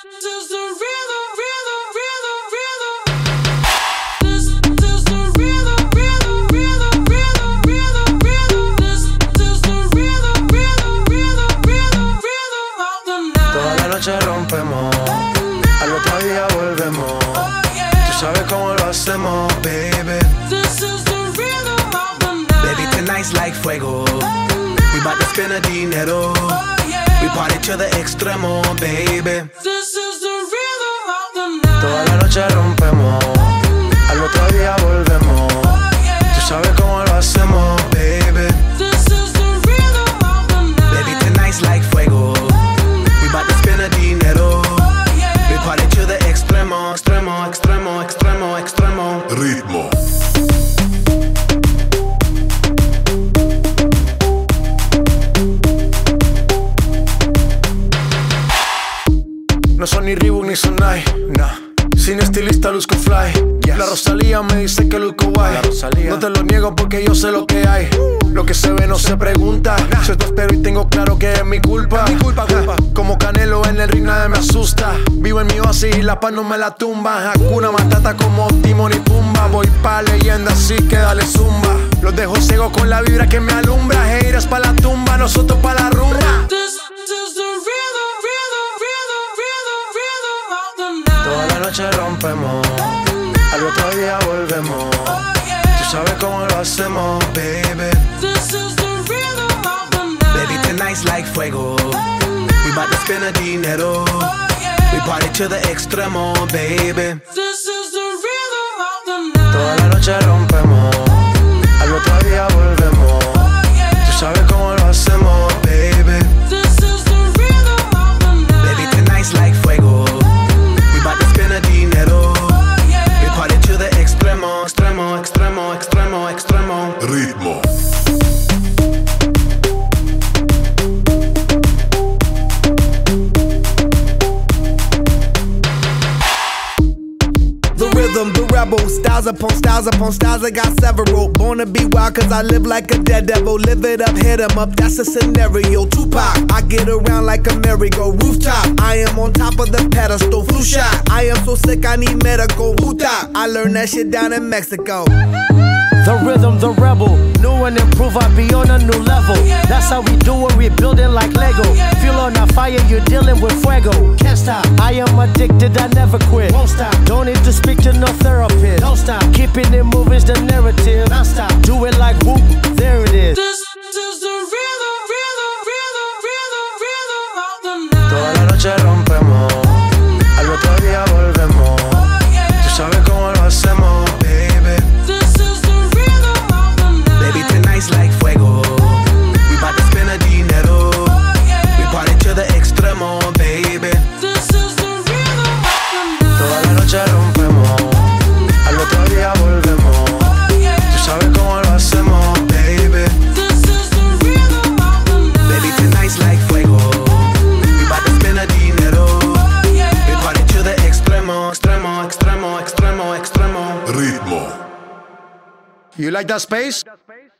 is the rhythm, rhythm, rhythm, rhythm. This is the rhythm, rhythm, rhythm, rhythm, rhythm, rhythm. This is the rhythm, rhythm, rhythm, rhythm, rhythm of the night. Toda la noche rompemos, al otro día volvemos. Tú sabes cómo lo hacemos, baby. This is the rhythm of the night. Baby, tonight's like fuego. We bout to spend a dinero. We party to the extremo, baby. This is the rhythm of the night. Toda la noche rompemos, al otro día volvemos. Tú sabes cómo lo hacemos, baby. This is the rhythm of the night. Baby, tonight's like fuego. We bout to spend a dinero. We party to the extremo, extremo, extremo, extremo, extremo. Ritmo. No son ni Reebok ni Sonai, nah. Sin estilista luzco fly, yes. La Rosalía me dice que luzco guay. No te lo niego porque yo sé lo que hay. Lo que se ve no se pregunta. Yo te espero y tengo claro que es mi culpa. Como Canelo en el ring nadie me asusta. Vivo en mi oasis y la paz no me la tumba. Hakuna Matata como Timon y Pumba. Voy pa' leyenda así que dale zumba. Los dejo ciegos con la vibra que me alumbra. Haters pa' la tumba, nosotros pa' la rumba. This is the rhythm, rhythm, rhythm, rhythm, rhythm of the night. Toda la noche rompemos, al otro día volvemos. Tú sabes cómo lo hacemos, baby. This is the rhythm of the night. Baby, tonight's like fuego. We bout to spend a dinero. We party to the extremo, baby. This is the rhythm of the night. Toda la noche rompemos, al otro día volvemos. Tú sabes cómo lo hacemos, baby. This is the rhythm of the night. Baby, tonight's like fuego. We bout to spend a dinero. We party to the extremo, extremo, extremo, extremo, extremo. Ritmo. The rhythm, the rebel, styles upon styles upon styles, I got several. Born to be wild cause I live like a dead devil. Live it up, hit 'em up, that's a scenario. Tupac, I get around like a merry-go rooftop. I am on top of the pedestal, flu shot. I am so sick I need medical. Huta, I learned that shit down in Mexico. The rhythm, the rebel, new and improve, I be on a new level. That's how we do it, we building like Lego. Feel on a fire, you're dealing with fuego. Can't stop, I am addicted, I never quit. Won't stop, don't need to speak to no therapist. Don't stop, keeping it moving's the narrative. Non stop, do it like whoop, there it is. This is the rhythm, rhythm, rhythm, rhythm, rhythm of the night. Toda la noche rompemos, al otro día volvemos. Tú sabes cómo lo hacemos, baby. This is the rhythm of the night. Baby, tonight's like fuego. We bout to spend a dinero. We party to the extremo, baby. This is the rhythm of the night. Toda la noche rompemos, al otro día volvemos. Tú sabes cómo lo hacemos, baby. This is the rhythm of the night. Baby, tonight's like fuego. We bout to spend a dinero. We party to the extremo, extremo, extremo, extremo, extremo. Ritmo. You like that space?